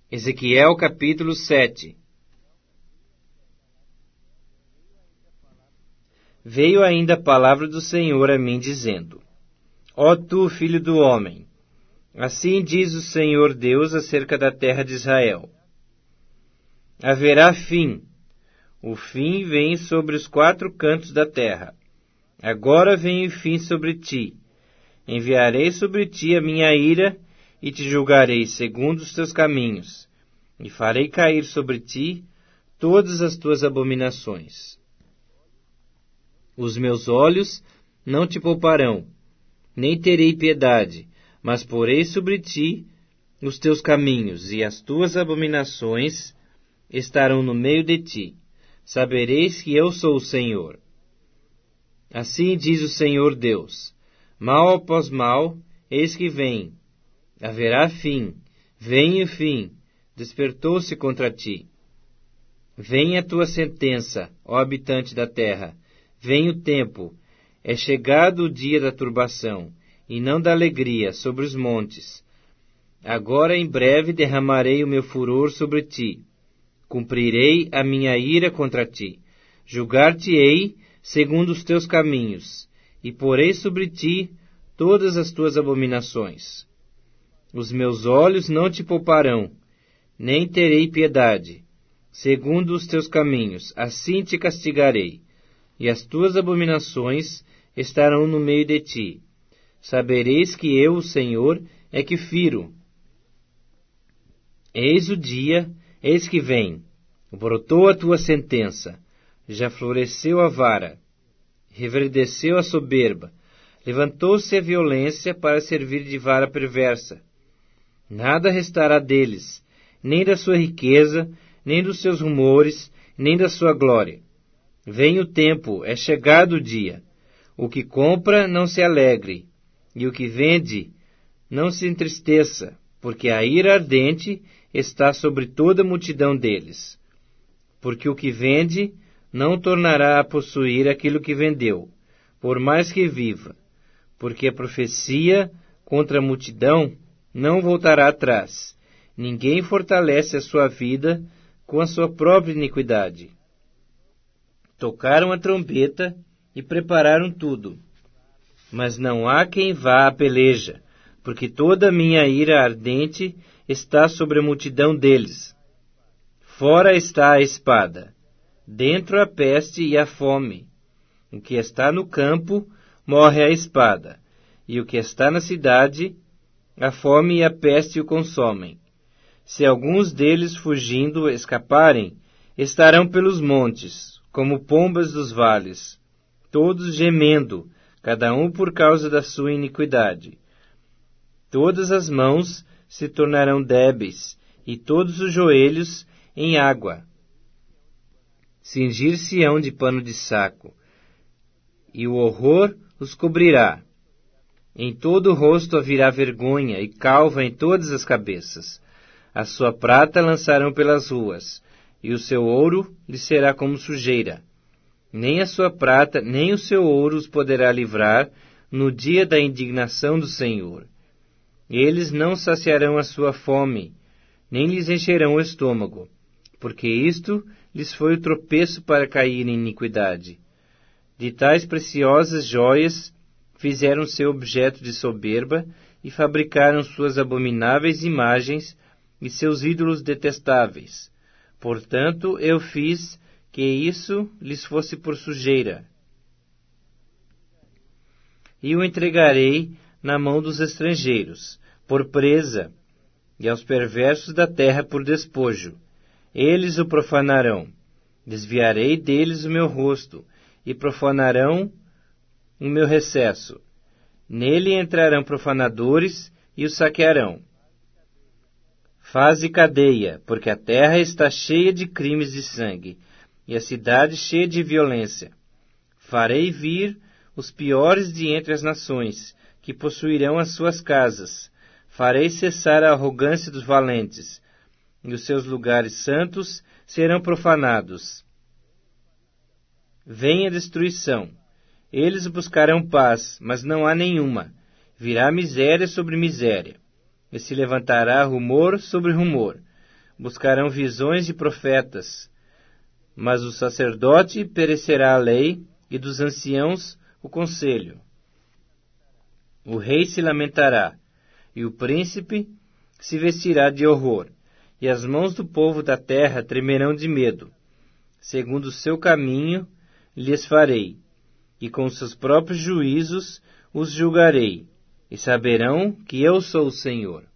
Ezequiel capítulo 7. Veio ainda a palavra do Senhor a mim, dizendo: Ó tu, filho do homem, assim diz o Senhor Deus acerca da terra de Israel: haverá fim. O fim vem sobre os 4 cantos da terra. Agora vem o fim sobre ti. Enviarei sobre ti a minha ira, e te julgarei segundo os teus caminhos, e farei cair sobre ti todas as tuas abominações. Os meus olhos não te pouparão, nem terei piedade, mas porei sobre ti os teus caminhos, e as tuas abominações estarão no meio de ti. Sabereis que eu sou o Senhor. Assim diz o Senhor Deus: mal após mal, eis que vem. Haverá fim. Vem o fim. Despertou-se contra ti. Vem a tua sentença, ó habitante da terra. Vem o tempo. É chegado o dia da turbação, e não da alegria, sobre os montes. Agora em breve derramarei o meu furor sobre ti. Cumprirei a minha ira contra ti. Julgar-te-ei segundo os teus caminhos, e porei sobre ti todas as tuas abominações. Os meus olhos não te pouparão, nem terei piedade. Segundo os teus caminhos, assim te castigarei, e as tuas abominações estarão no meio de ti. Sabereis que eu, o Senhor, é que firo. Eis o dia, eis que vem. Brotou a tua sentença. Já floresceu a vara. Reverdeceu a soberba. Levantou-se a violência para servir de vara perversa. Nada restará deles, nem da sua riqueza, nem dos seus rumores, nem da sua glória. Vem o tempo, é chegado o dia. O que compra não se alegre, e o que vende não se entristeça, porque a ira ardente está sobre toda a multidão deles. Porque o que vende não tornará a possuir aquilo que vendeu, por mais que viva, porque a profecia contra a multidão não voltará atrás. Ninguém fortalece a sua vida com a sua própria iniquidade. Tocaram a trombeta e prepararam tudo, mas não há quem vá à peleja, porque toda a minha ira ardente está sobre a multidão deles. Fora está a espada, dentro a peste e a fome. O que está no campo morre a espada, e o que está na cidade, a fome e a peste o consomem. Se alguns deles fugindo escaparem, estarão pelos montes, como pombas dos vales, todos gemendo, cada um por causa da sua iniquidade. Todas as mãos se tornarão débeis, e todos os joelhos em água. Cingir-se-ão de pano de saco, e o horror os cobrirá. Em todo o rosto haverá vergonha, e calva em todas as cabeças. A sua prata lançarão pelas ruas, e o seu ouro lhe será como sujeira. Nem a sua prata, nem o seu ouro os poderá livrar no dia da indignação do Senhor. Eles não saciarão a sua fome, nem lhes encherão o estômago, porque isto lhes foi o tropeço para cair em iniquidade. De tais preciosas joias fizeram seu objeto de soberba e fabricaram suas abomináveis imagens e seus ídolos detestáveis. Portanto, eu fiz que isso lhes fosse por sujeira. E o entregarei na mão dos estrangeiros, por presa, e aos perversos da terra por despojo. Eles o profanarão. Desviarei deles o meu rosto, e profanarão o meu recesso. Nele entrarão profanadores e o saquearão. Faze cadeia, porque a terra está cheia de crimes de sangue, e a cidade cheia de violência. Farei vir os piores de entre as nações, que possuirão as suas casas. Farei cessar a arrogância dos valentes, e os seus lugares santos serão profanados. Vem a destruição. Eles buscarão paz, mas não há nenhuma. Virá miséria sobre miséria, e se levantará rumor sobre rumor. buscarão visões de profetas, mas do sacerdote perecerá a lei e dos anciãos o conselho. O rei se lamentará, e o príncipe se vestirá de horror, e as mãos do povo da terra tremerão de medo. Segundo o seu caminho lhes farei, e com seus próprios juízos os julgarei, e saberão que eu sou o Senhor.